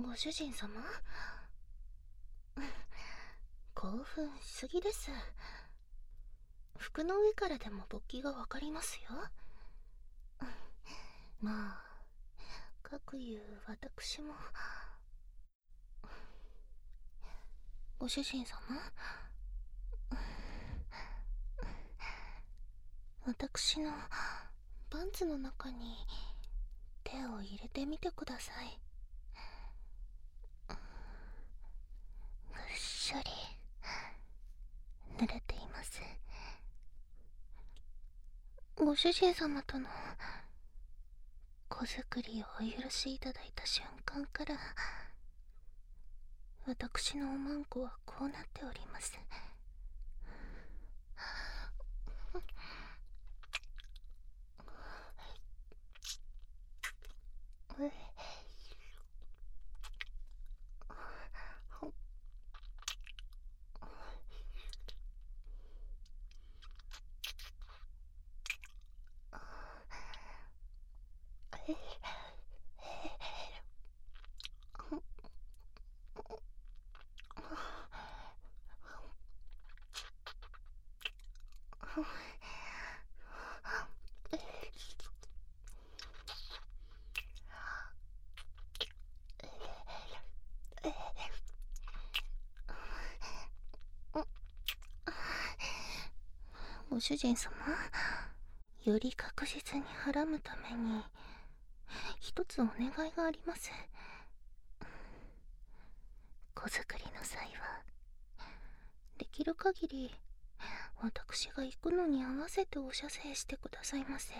ご主人様、興奮しすぎです。服の上からでも勃起がわかりますよ。まあ、かくいう私も。ご主人様、私のパンツの中に手を入れてみてください。ぐっしょり濡れています。ご主人様との子作りをお許しいただいた瞬間から私のおまんこはこうなっております。ご主人様、より確実にはらむために一つお願いがあります。子作りの際はできる限り私が行くのに合わせてお射精してくださいませ。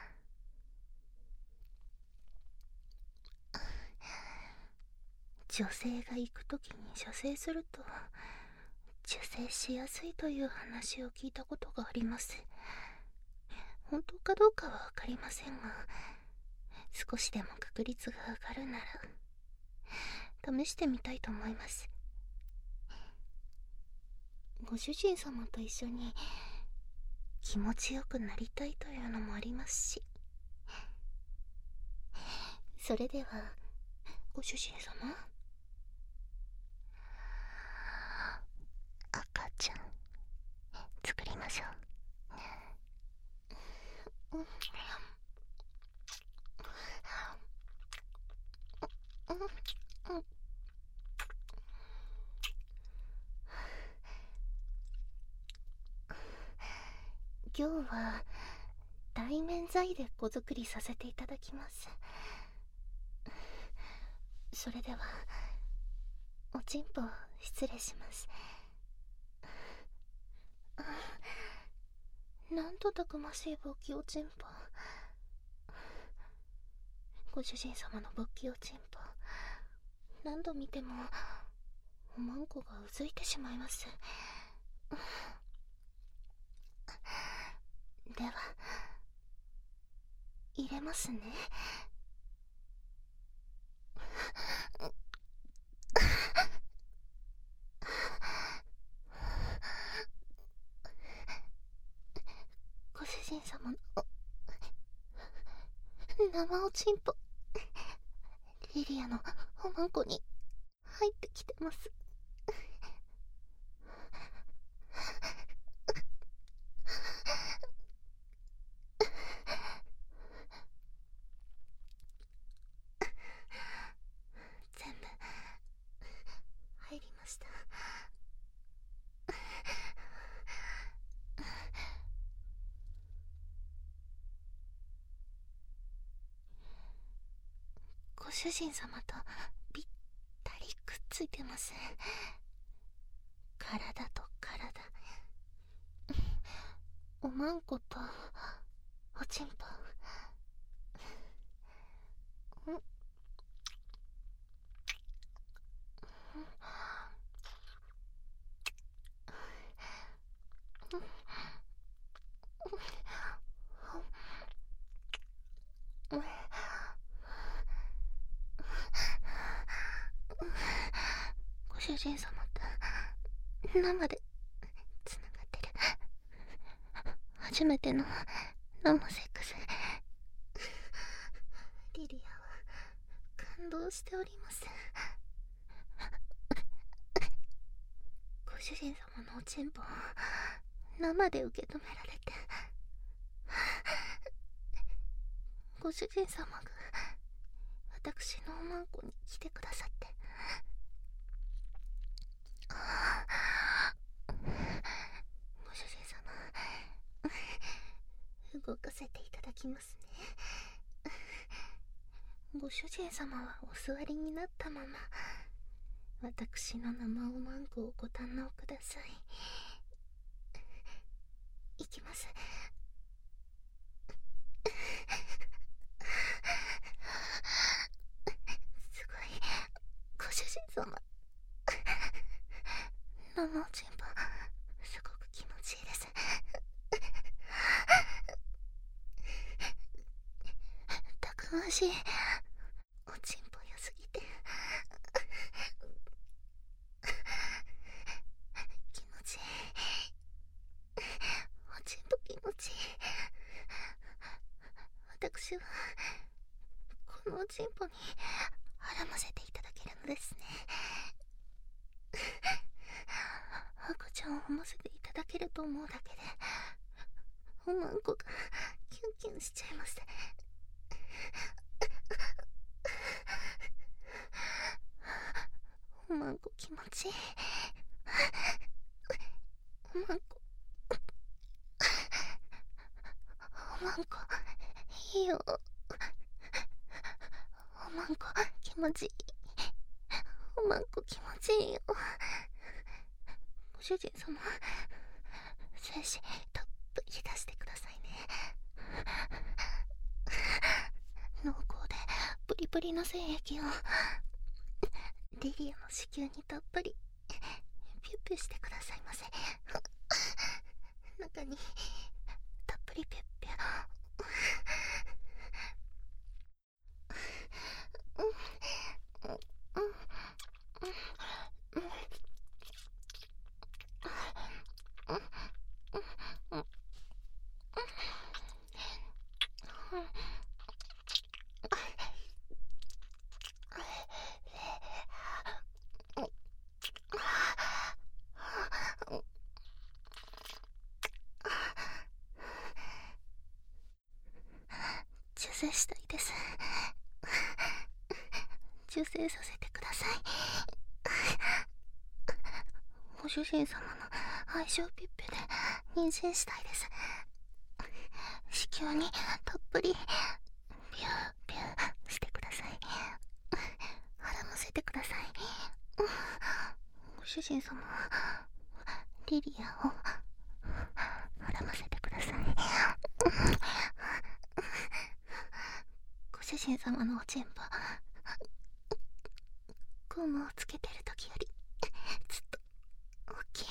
女性が行くときに射精すると受精しやすいという話を聞いたことがあります。本当かどうかはわかりませんが、少しでも確率が上がるなら試してみたいと思います。ご主人様と一緒に気持ちよくなりたいというのもありますし。それではご主人様、赤ちゃん作りましょう。今日は対面材で子作りさせていただきます。それではおちんぽ失礼します。なんとたくましい勃起おちんぽ。ご主人様の勃起おちんぽ、何度見てもおまんこがうずいてしまいます。では入れますね。ご主人様の生おちんぽ、リリアのおまんこに入ってきてます。全部入りました。ご主人様とぴったりくっついてます。体と体、おまんことおちんぽ。ご主人様と生でつながってる。初めての生セックス。リリアは感動しております。 主人様のおちんぽを生で受け止められて、ご主人様が私のおまんこに来てくださって、ご主人様、動かせていただきますね。ご主人様はお座りになったまま、私の生おまんこをご堪能ください。いきます。すごい、ご主人様、生おちんぽすごく気持ちいいです。たくましいおちんぽ良すぎて気持ちいい。おちんぽ気持ちいい。私はこのおちんぽにはらませていただけるのですね。赤ちゃんを産ませていただけると思うだけでおまんこがキュンキュンしちゃいます。おまんこ気持ちいい。おまんこおまんこいいよ。おまんこ気持ちいい。おまんこ気持ちいいよ。ご主人様、精子たっぷり出してくださいね。濃厚でプリプリの精液をリリアの子宮にたっぷりピュッピュしてくださいませ。中にたっぷりピュッピュ。受精したいです。受精させてください。ご主人様の愛情ピッピュで妊娠したいです。子宮にたっぷりピューピューしてください。はらませてください。ご主人様はリリアをはらませてください。ご主人様のおちんぽ、ゴムをつけてる時よりずっと大きい。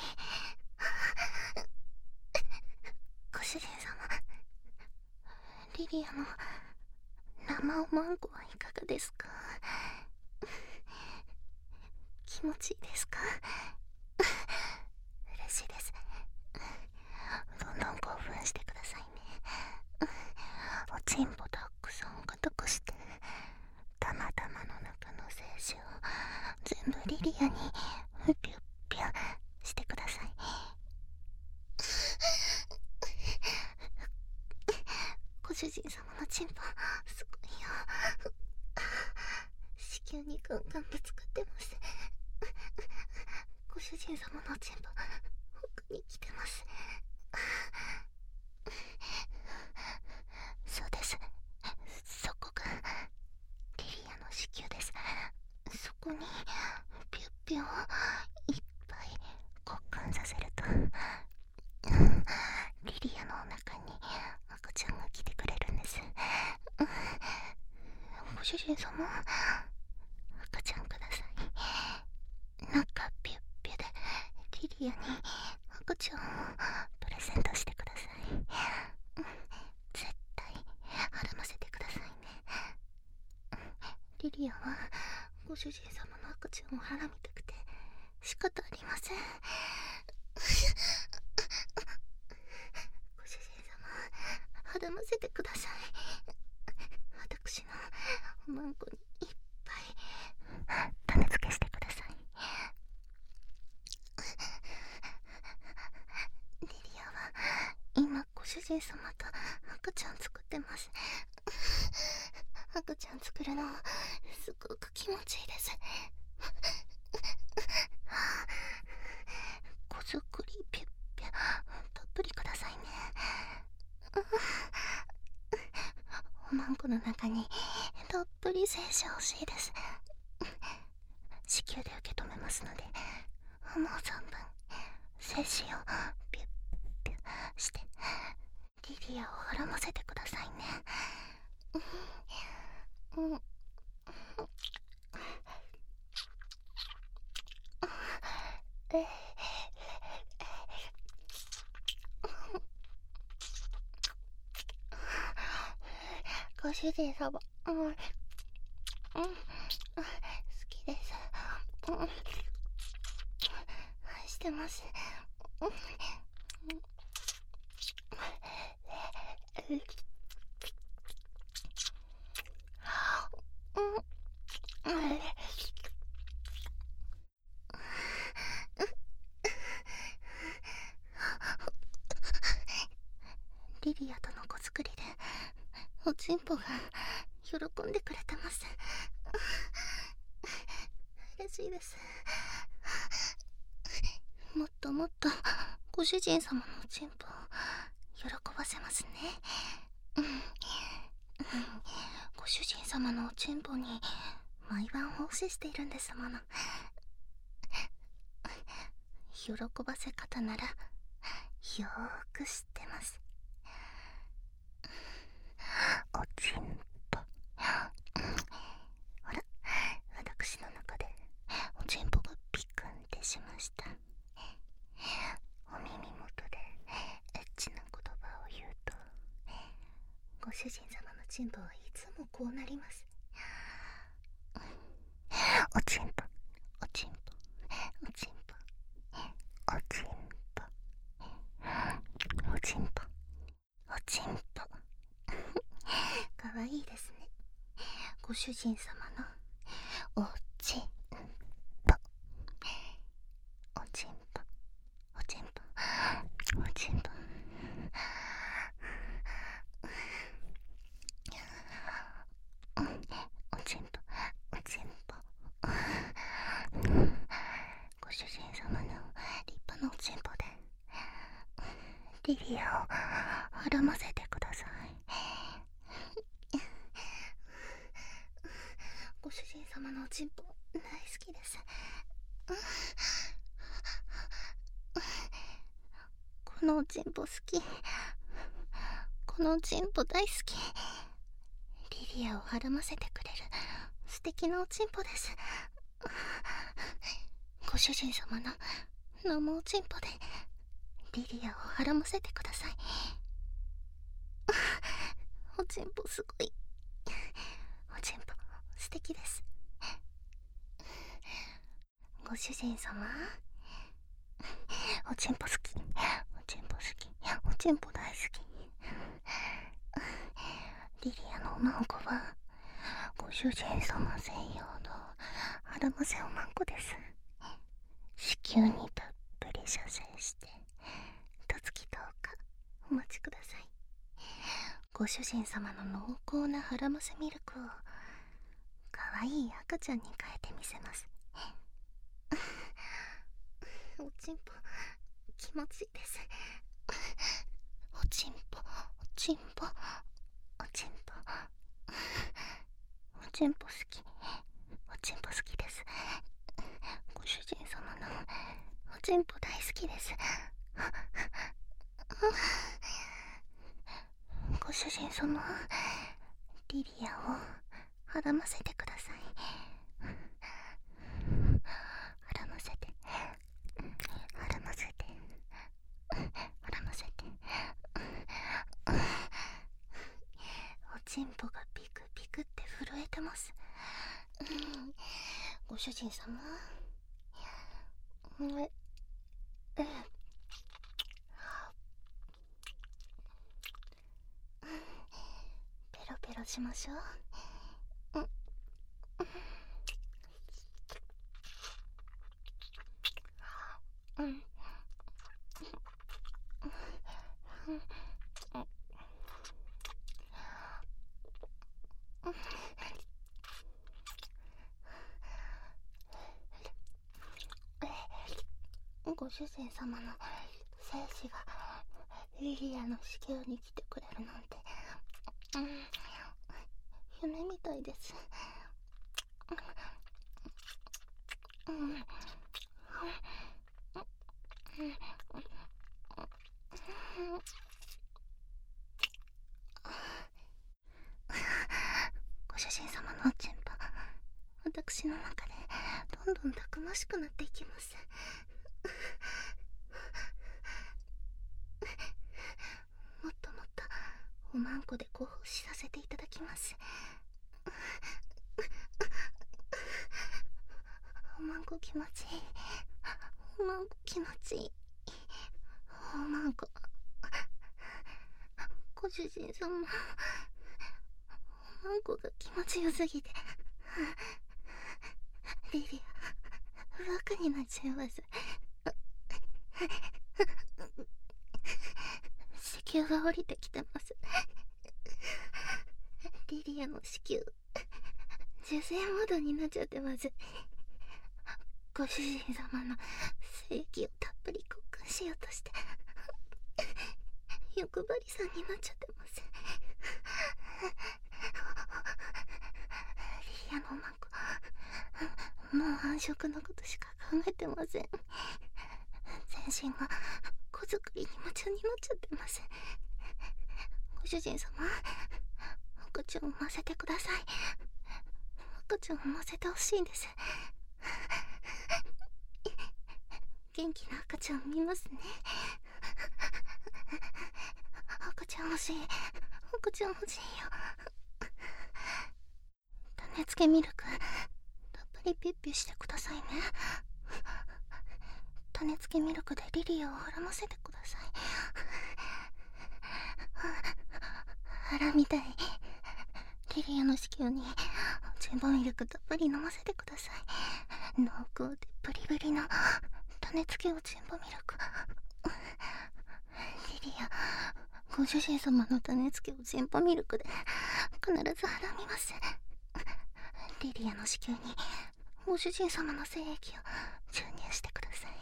ご主人様、リリアの生おまんこはいかがですか？気持ちいいですか？嬉しいです。どんどん興奮してくださいね。おちんぽたくさん硬くして、たまたまの中の精子を全部リリアにピュッピュしてください。ご主人様のちんぽすごいよ。子宮にガンガンぶつかってます。ご主人様のちんぽ奥に来てます。そうです、そこがリリアの子宮です。そこにピュッピュをいっぱい交換させると、リリアのお腹に赤ちゃんが来てくれるんです。ご主人様、赤ちゃんください。中ピュッピュでリリアに赤ちゃんをプレゼントしてください。絶対はらませてくださいね。リリアはご主人様の赤ちゃんをはらみたくて仕方ありません。ご主人様、はらませてください。私のおまんこにいっぱい種付けしてください。 今ご主人様と赤ちゃん作ってます。赤ちゃん作るのすごく気持ちいいです。子作りピュッピュたっぷりくださいね。おまんこの中にたっぷり精子欲しいです。子宮で受け止めますので、思う存分精子をピュッピュッしてリリアをはらませてくださいね。ご主人様、好きです。愛してます。リリアとの子作りでおちんぽが喜んでくれてます。嬉しいです。もっともっとご主人様のおちんぽを喜ばせますね。ご主人様のおちんぽに毎晩奉仕しているんですもの。喜ばせ方ならよーく知ってます。おちんぽ、ほら、私の中でおちんぽがピクンってしました。お耳元でエッチな言葉を言うと、ご主人様のちんぽはいつもこうなります。おちんぽ、おちんぽ、おちんぽ、おちんぽ、おちんぽ、おちんぽ。かわいいですね。ご主人様のおちんぽ、おちんぽ、おちんぽ、おちんぽ。おちんぽ、おちんぽ。ご主人様の立派なおちんぽでリリアをはらませてください。ご主人様のおちんぽ大好きです。このおちんぽ好き。このおちんぽ大好き。リリアをはらませてくれる素敵なおちんぽです。ご主人様の生おちんぽでリリアをはらませてください。おちんぽすごい。おちんぽ素敵です。ご主人様、おちんぽ好き。おちんぽ好き。おちんぽ大好き。リリアのおまんこはご主人様専用のはらませおまんこです。子宮にたっぷり射精して1月10日お待ちください。ご主人様の濃厚なはらませミルクをかわいい赤ちゃんに変えてみせます。おちんぽ気持ちいいです。おちんぽ、おちんぽ、おちんぽ、おちんぽ好き。おちんぽ好きです。ご主人様のおちんぽ大好きです。ご主人様、リリアをはらませてください。はらませて、はらませて、はらませて。おちんぽがピクピクって震えてます。ご主人様、ペロペロしましょう。 ご主人様の精子がリリアの子宮に来てくれるなんて、夢みたいです。ご主人様のおちんぽ、私の中でどんどんたくましくなっていきます。もっともっとおまんこで興奮しさせていただきます。おまんこ気持ちいい。おまんこ気持ちいい。おまんこ、ご主人様、おまんこが気持ちよすぎてリリアバカになっちゃいます。子宮が降りてきてます。リリアの子宮受精モードになっちゃってます。ご主人様の精液をたっぷり交換しようとして欲張りさんになっちゃってます。リリアのおまんこ、もう繁殖のことしか考えてません。全身が子作りに夢中になっちゃってます。ご主人様、赤ちゃんを産ませてください。赤ちゃんを産ませてほしいんです。元気な赤ちゃんを見ますね。赤ちゃん欲しい。赤ちゃん欲しいよ。種付けミルクたっぷりピュッピュしてくださいね。種付けミルクでリリアを孕ませてください。腹みたい。リリアの子宮に全部ミルクたっぷり飲ませてください。濃厚でブリブリの種付けおちんぽミルク。リリア、ご主人様の種付けおちんぽミルクで必ずはらみます。リリアの子宮にご主人様の精液を注入してください。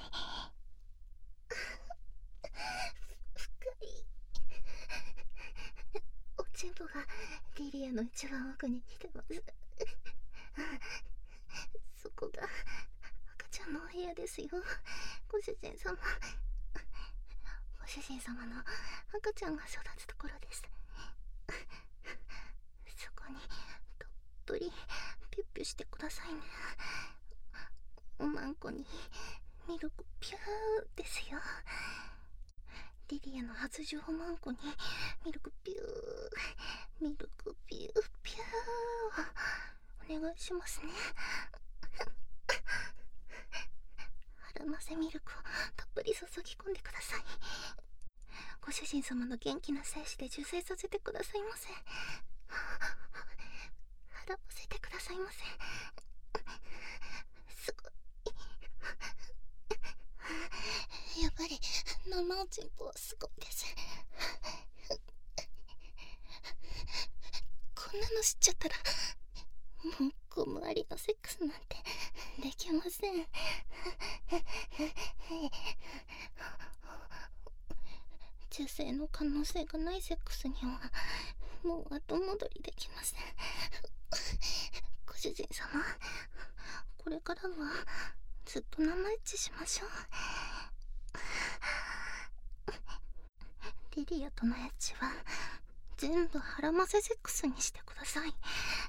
深い。おちんぽがリリアの一番奥に来てます。そこが赤ちゃんのお部屋ですよ。ご主人様、ご主人様の赤ちゃんが育つところです。そこにたっぷりピュッピュしてくださいね。おまんこにミルクピューですよ。リリアの発情おまんこにミルクピュー、ミルクピューピューお願いしますね。腹ませミルクをたっぷり注ぎ込んでください。ご主人様の元気な精子で受精させてくださいませ。腹ませてくださいませ。すごい。やっぱり生おちんぽはすごいです。こんなの知っちゃったらもうゴムありのセックスなんてできません。受精の可能性がないセックスにはもう後戻りできません。ご主人様、これからはずっと生エッチしましょう。リリアとのエッチは全部腹ませセックスにしてください。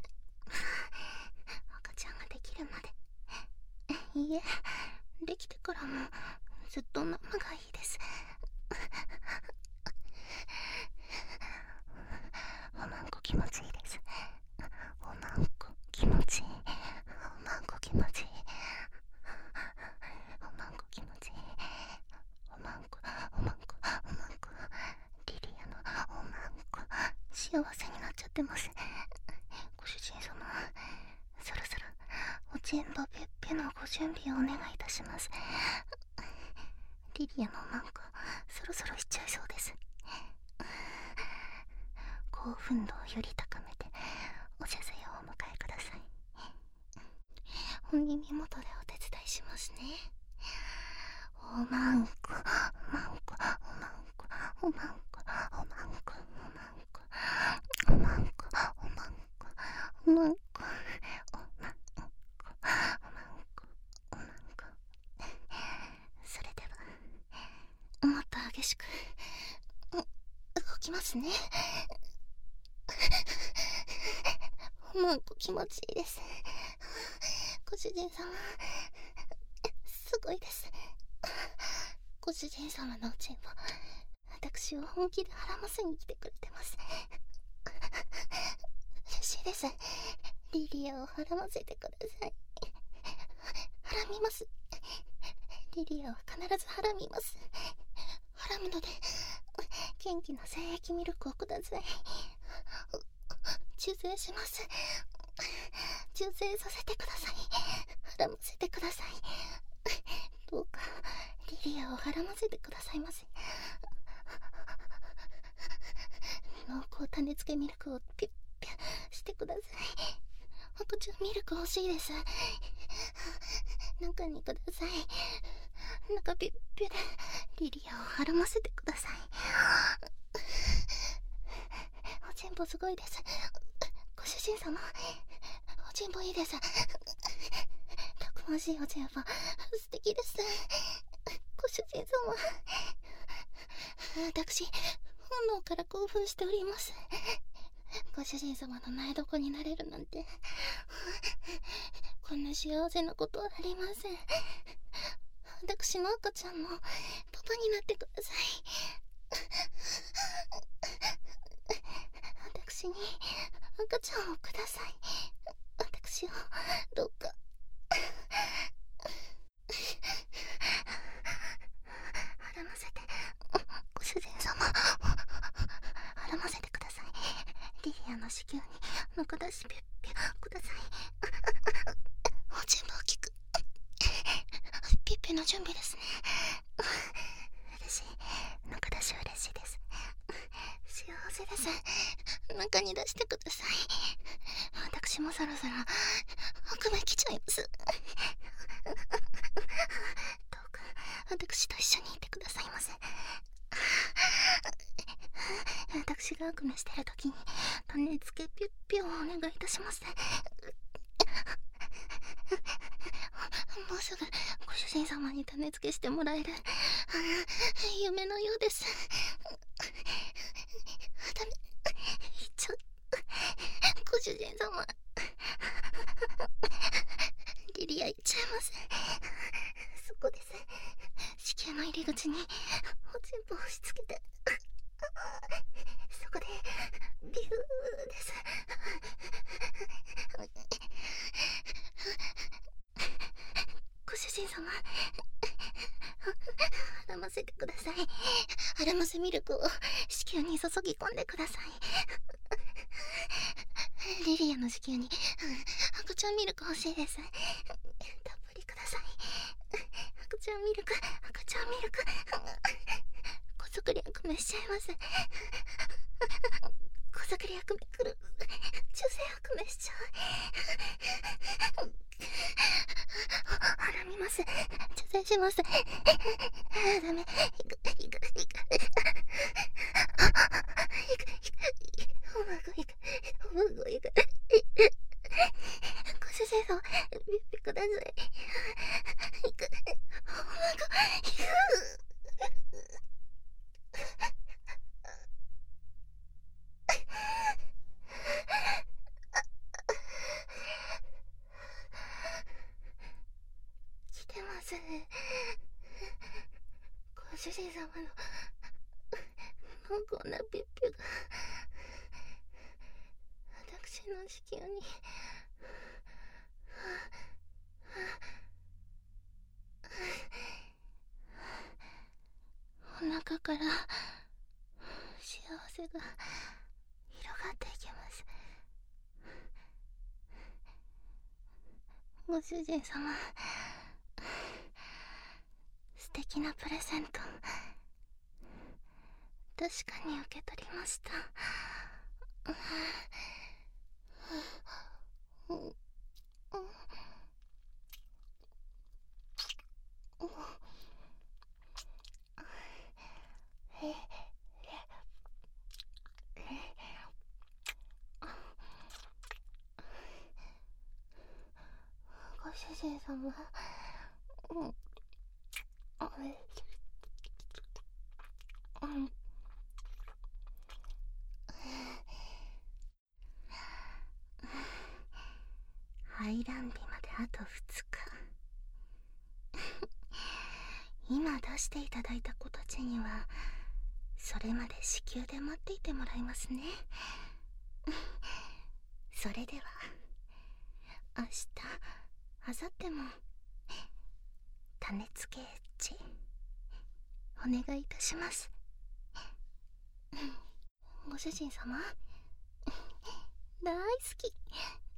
赤ちゃんができるまで、いいえ、できてからもずっと生がいいです。おまんこ気持ちいいです。おまんこ気持ちいい。おまんこ気持ちいい。おまんこ気持ちいい。おまんこ、おまんこ、おまんこ。リリアのおまんこ幸せになっちゃってます。ご主人様、そろそろおちんぽぴゅっぴゅのご準備をお願いいたします。リリアのおまんこそろそろしちゃいそうです。 興奮度をより高めてお茶剤をお迎えください。耳元でお手伝いしますね。おまんこ、おまんこ、おまんこ、おまんこ、おまんこ、おまんこ、おまんこ、おまんこ、おまんこ、おまんこ、おまんこ、おまんこ。それではもっと激しく動きますね。おまんこ気持ちいいです。ご主人様、すごいです。ご主人様のおちんも私を本気で孕ませに来てくれてます。嬉しいです。リリアを孕ませてください。孕みます。リリアは必ず孕みます。孕むので元気な精液ミルクをください。受精します。受精させてください。孕ませてください。どうかリリアを孕ませてくださいませ。濃厚種付けミルクをピュッピュッしてください。赤ちゃんミルク欲しいです。中にください。中ピュッピュでリリアを孕ませてください。おちんぽすごいです。ご主人様、おちんぽいいです。たくましいおちんぽ素敵です。ご主人様、私本能から興奮しております。ご主人様の苗床になれるなんてこんな幸せなことはありません。私の赤ちゃんもパパになってください。私に赤ちゃんをください。私をどうか孕ませて、ご主人様、孕ませてください。リリアの子宮に中出しピュッピュッください。おちんぽ大きくピュッピュの準備ですね。嬉しい。中出し嬉しいです。幸せです。中に出してください。私もそろそろ悪夢来ちゃいます。どうか私と一緒にいてくださいませ。私が悪夢してる時に種付けピュッピュをお願いいたします。もうすぐご主人様に種付けしてもらえる夢のようです。種ちょご主人様、リリア行っちゃいます。そこです。子宮の入り口におちんぽを押し付けて、そこでビューです。ご主人様、孕ませてください。孕ませミルクを子宮に注ぎ込んでください。リリアの子宮に赤ちゃんミルク欲しいです。たっぷりください。赤ちゃんミルク、赤ちゃんミルク。こそくり悪夢しちゃいます。こそくり悪夢来る。女性悪夢しちゃう。孕みます。女性します。ダメ。ご主人様、ビュッピください。来てます。ご主人様の濃厚なピュッピュが私の子宮にお腹から幸せが広がっていきます。ご主人様、素敵なプレゼント確かに受け取りました。 ご主人様、排卵日まであと2日。今出していただいた子たちにはそれまで子宮で待っていてもらいますね。それでは明日明後日も種付けエッジお願いいたします。ご主人様、大好き。